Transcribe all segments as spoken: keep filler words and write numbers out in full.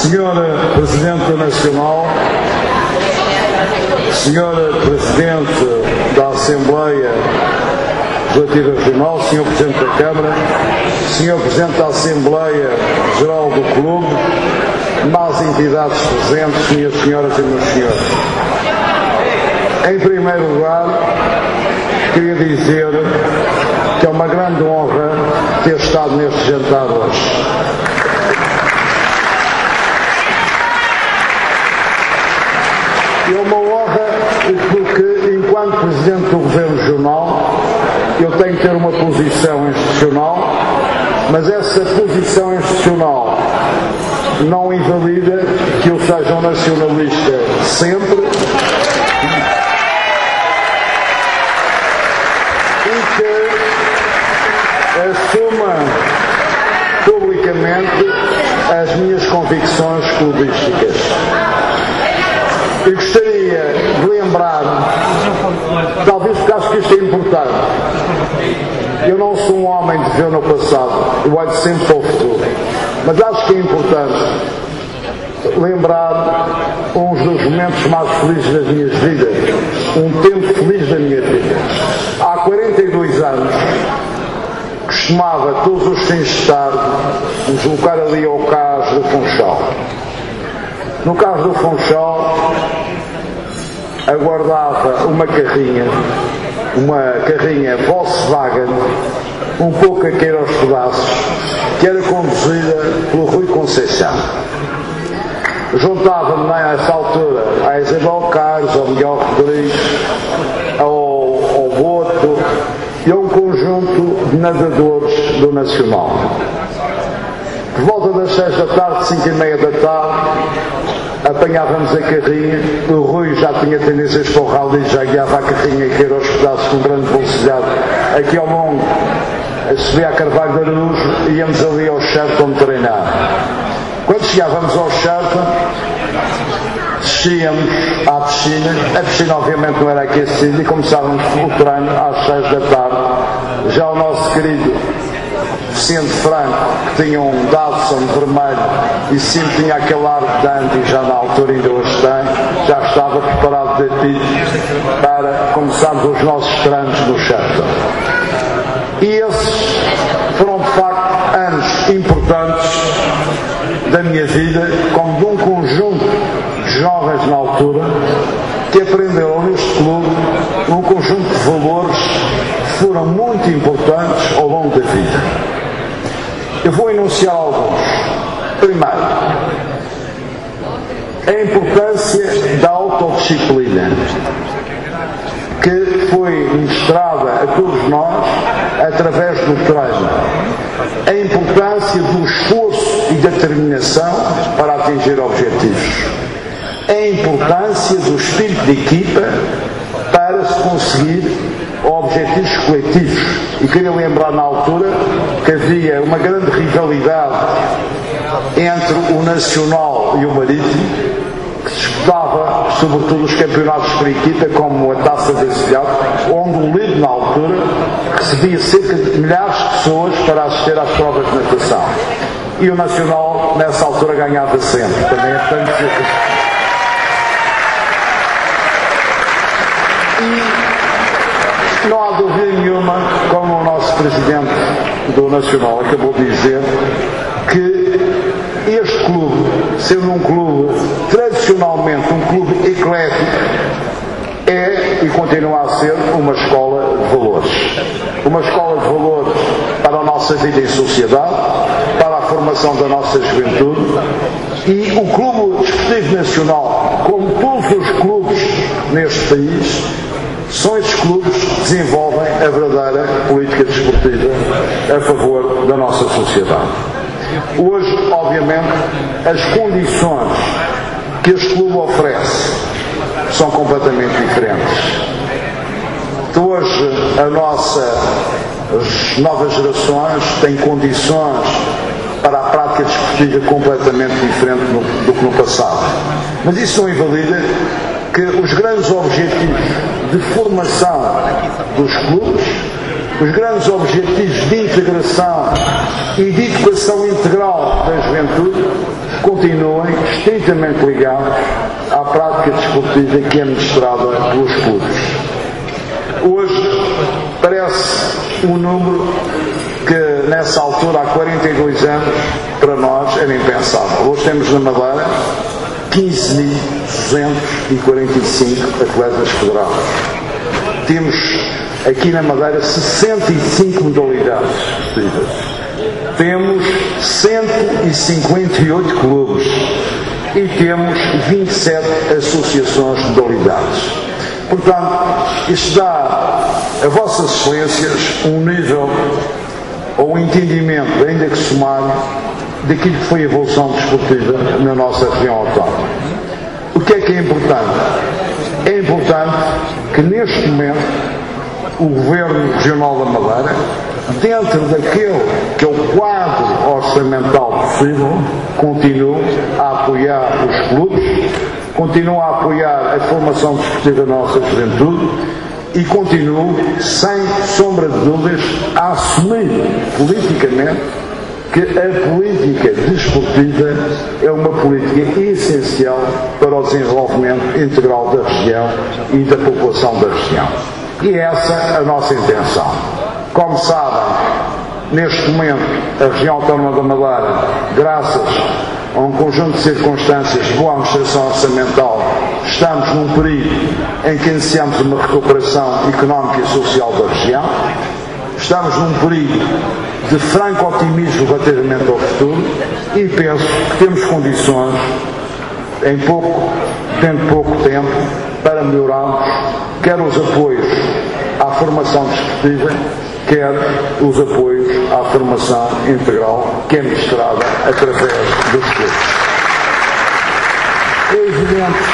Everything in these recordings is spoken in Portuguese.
senhora Presidente Nacional, senhora Presidente da Assembleia Legislativa Regional, senhor Presidente da Câmara, senhor Presidente da Assembleia Geral do Clube, demais entidades presentes, minhas senhoras e meus senhores. Em primeiro lugar, queria dizer que é uma grande honra ter estado neste jantar hoje. É uma honra porque, enquanto Presidente do Governo Regional, eu tenho que ter uma posição institucional, mas essa posição institucional não invalida que eu seja um nacionalista sempre e que assuma publicamente as minhas convicções clubísticas. Eu gostaria de lembrar, talvez porque acho que isto é importante, eu não sou um homem de ver no passado, eu olho sempre para o futuro, mas acho que é importante lembrar uns dos momentos mais felizes das minhas vidas, um tempo feliz da minha vida. Há quarenta e dois anos, costumava todos os fins de tarde me deslocar ali ao Cais do Funchal. No Cais do Funchal aguardava uma carrinha, uma carrinha Volkswagen, um pouco a cair aos pedaços, que era conduzida pelo Rui Conceição. Juntava-me nessa altura a Isabel Carlos, ao Miguel Rodrigues, ao, ao Boto e a um conjunto de nadadores do Nacional. Por volta das seis da tarde, cinco e meia da tarde, apanhávamos a carrinha. O Rui já tinha tendências para o rally, já guiava a carrinha a cair aos pedaços com grande velocidade. Aqui ao longo, subia a Carvalho de Araújo e íamos ali ao Sherton treinar. Quando chegávamos ao Sherton, descíamos à piscina. A piscina obviamente não era aquecida e começávamos o treino às seis da tarde. Já o nosso querido Vicente Franco, que tinha um Datsun vermelho e sempre tinha aquele ar de dandy, já na altura ainda hoje tem, já estava preparado de apito para começarmos os nossos treinos no Sherton. E esses foram de facto anos importantes da minha vida, como de um conjunto de jovens na altura que aprenderam neste clube um conjunto de valores que foram muito importantes ao longo da vida. Eu vou enunciar alguns. Primeiro, a importância da autodisciplina, que foi mostrada a todos nós através do treino. A importância do esforço e da determinação para atingir objetivos. A importância do espírito de equipa para se conseguir objetivos coletivos. E queria lembrar na altura que havia uma grande rivalidade entre o Nacional e o Marítimo, que se disputava sobretudo os campeonatos por equipa, como a Taça da Cidade, onde o líder na altura recebia cerca de milhares de pessoas para assistir às provas de natação. E o Nacional nessa altura ganhava sempre. Também é tanto cerca. E não há dúvida nenhuma, como o nosso Presidente do Nacional acabou de dizer, que este clube, sendo um clube tradicionalmente um clube eclético, é e continua a ser uma escola de valores. Uma escola de valores para a nossa vida em sociedade, para a formação da nossa juventude. E o Clube Desportivo Nacional, como todos os clubes neste país, são estes clubes que desenvolvem a verdadeira política desportiva a favor da nossa sociedade. Hoje, obviamente, as condições que este clube oferece são completamente diferentes. Hoje, a nossa, as novas gerações têm condições para a prática desportiva completamente diferente do, do que no passado. Mas isso não invalida que os grandes objetivos de formação dos clubes os grandes objetivos de integração e de educação integral da juventude continuem estritamente ligados à prática desportiva que é ministrada pelos clubes. Hoje parece um número que nessa altura, há quarenta e dois anos, para nós era impensável. Hoje temos na Madeira quinze mil duzentos e quarenta e cinco atletas federados. Temos aqui na Madeira sessenta e cinco modalidades esportivas. Temos cento e cinquenta e oito clubes e temos vinte e sete associações de modalidades. Portanto, isto dá a vossas excelências um nível ou um entendimento, ainda que sumário, daquilo que foi a evolução desportiva na nossa região autónoma. O que é que é importante? É importante que neste momento o Governo Regional da Madeira, dentro daquele que é o quadro orçamental possível, continue a apoiar os clubes, continue a apoiar a formação desportiva da nossa juventude e continue, sem sombra de dúvidas, a assumir politicamente que a política desportiva é uma política essencial para o desenvolvimento integral da região e da população da região. E essa é a nossa intenção. Como sabem, neste momento, a região autónoma da Madeira, graças a um conjunto de circunstâncias de boa administração orçamental, estamos num período em que iniciamos uma recuperação económica e social da região. Estamos num período de franco otimismo relativamente ao futuro e penso que temos condições, em pouco, dentro de pouco tempo, para melhorarmos quer os apoios à formação desportiva, quer os apoios à formação integral que é ministrada através dos clubes. É evidente,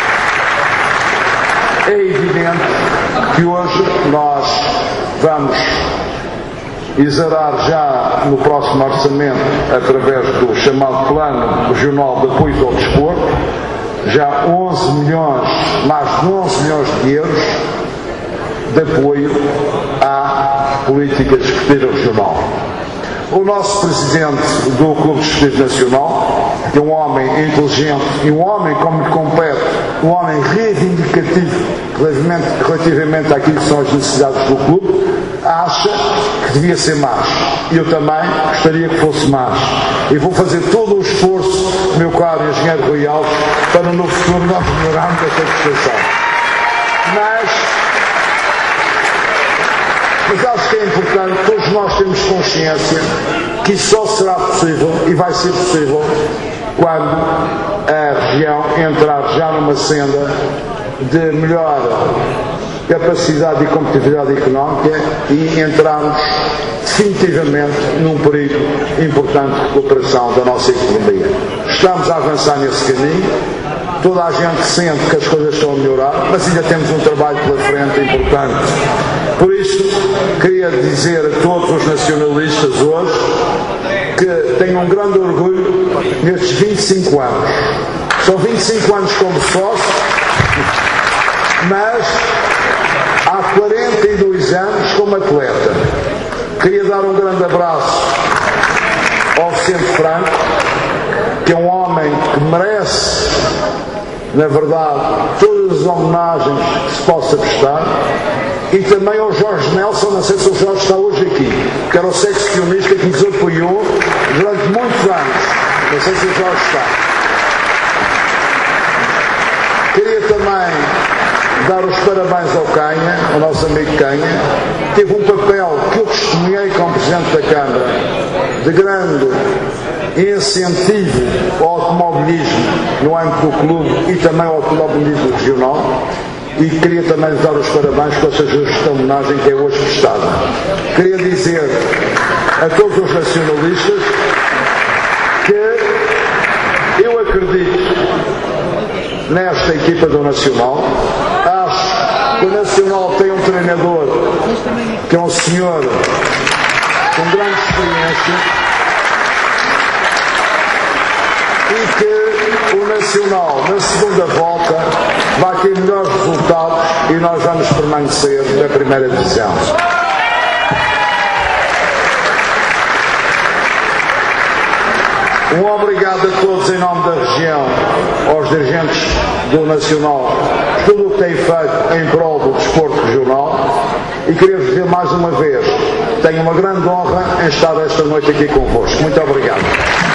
é evidente que hoje nós vamos exarar já no próximo orçamento, através do chamado Plano Regional de Apoio ao Desporto, já onze milhões, mais de onze milhões de euros de apoio à política desportiva regional. O nosso presidente do Clube Desportivo Nacional, que é um homem inteligente e um homem como lhe compete, um homem reivindicativo relativamente, relativamente àquilo que são as necessidades do clube, acha que devia ser mais. Eu também gostaria que fosse mais. E vou fazer todo o esforço, meu caro engenheiro Rui Alves, para no futuro nós melhorarmos esta situação. Mas, mas acho que é importante, todos nós temos consciência que isso só será possível, e vai ser possível, quando a região entrar já numa senda de melhor capacidade e competitividade económica e entrarmos definitivamente num período importante de recuperação da nossa economia. Estamos a avançar nesse caminho, toda a gente sente que as coisas estão a melhorar, mas ainda temos um trabalho pela frente importante. Por isso, queria dizer a todos os nacionalistas hoje que tenham um grande orgulho nestes vinte e cinco anos. São vinte e cinco anos como sócio, mas há quarenta e dois anos como atleta. Queria dar um grande abraço ao Vicente Franco, que é um homem que merece, na verdade, todas as homenagens que se possa prestar, e também ao Jorge Nelson, não sei se o Jorge está hoje aqui, que era o seccionista que nos apoiou durante muitos anos. Não sei se o Jorge está. Queria também dar os parabéns ao Canha, ao nosso amigo Canha, que teve um papel que eu testemunhei como Presidente da Câmara, de grande incentivo ao automobilismo no âmbito do clube e também ao automobilismo regional, e queria também lhe dar os parabéns com essa justa homenagem que é hoje prestada. Queria dizer a todos os nacionalistas que eu acredito nesta equipa do Nacional. Acho que o Nacional tem um treinador que é um senhor com grande experiência e que o Nacional, na segunda volta, vai ter melhores resultados e nós vamos permanecer na primeira divisão. Um obrigado a todos em nome da região, aos dirigentes do Nacional, tudo o que têm feito em prol do desporto regional, e queria-vos dizer mais uma vez, tenho uma grande honra em estar esta noite aqui convosco. Muito obrigado.